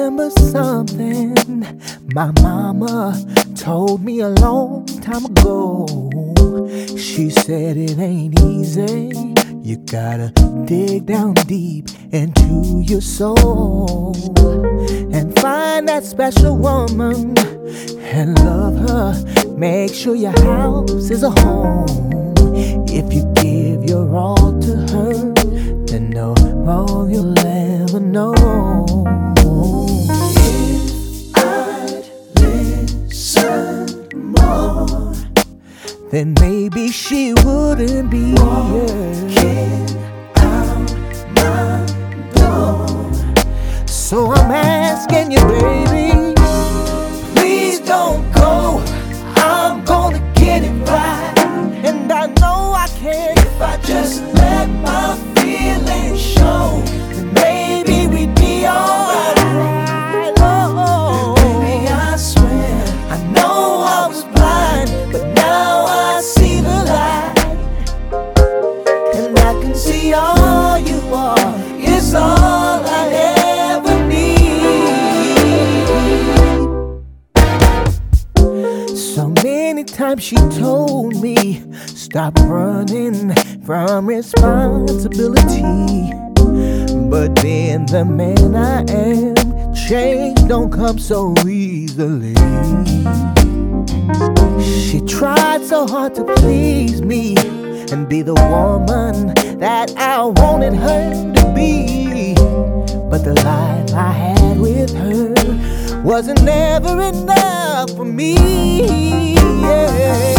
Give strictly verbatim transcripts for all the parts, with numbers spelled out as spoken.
remember something my mama told me a long time ago. She said it ain't easy. You gotta dig down deep into your soul and find that special woman and love her. Make sure your house is a home. If you give your all to her, then no wrong you'll ever know. If I'd listen more, then maybe she wouldn't be walking out my door. So I'm asking you, baby, Please don't go, I'm gonna get it right. and I know I can. If I just let my feelings show, then maybe we'd be alright. Oh, Baby, I swear, I know I was blind, but now I see the light. And I can see all you are is all I ever need. so many times she told me, stop running from responsibility. But then the man I am, change don't come so easily. She tried so hard to please me and be the woman that I wanted her to be. But the life I had with her wasn't never enough for me. Yeah.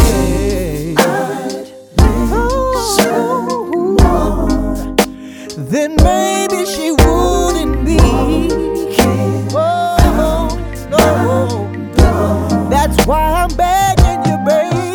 Then maybe she wouldn't be. Oh, no, no. That's why I'm begging you, baby.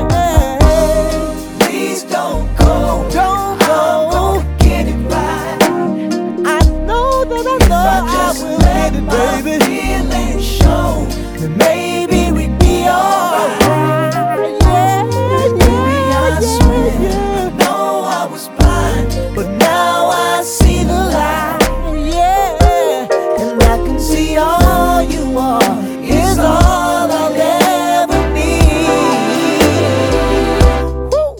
Please don't go, Don't I'm go. gonna get it right. I know that I know If I I just will let get it, my baby. feelings show, then maybe we'd be alright. Yeah, Baby, I yeah, swear, yeah. I know I was blind, but now I see the light. Yeah, And I can see all you are is all I'll ever need. woo.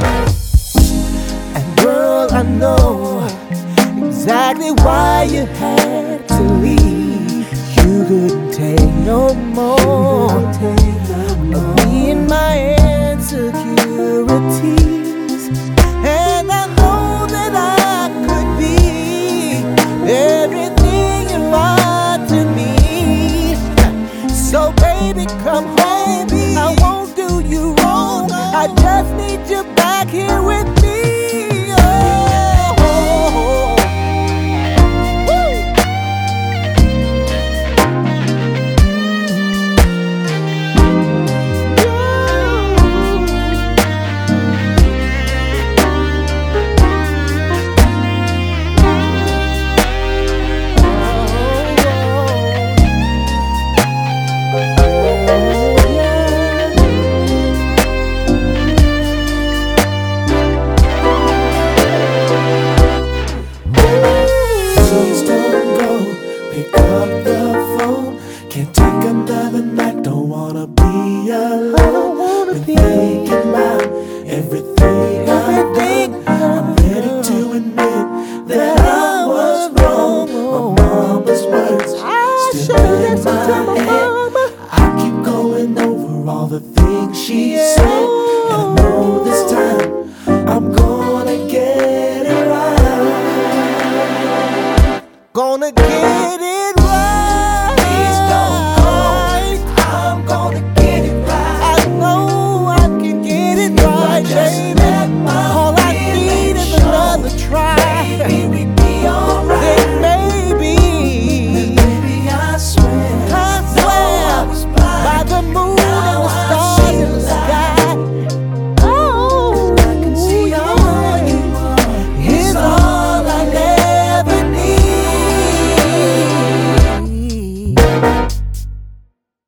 And girl, I know exactly why you had to leave. You couldn't take no more of me and my insecurities. And I know that I could be everything you are to me. So baby, come home. I won't do you wrong. I just need you back here with me. Oh, woo. Please don't go, pick up the phone. Can't take another night, don't wanna be alone. Been thinking about everything I've done. I'm ready to admit that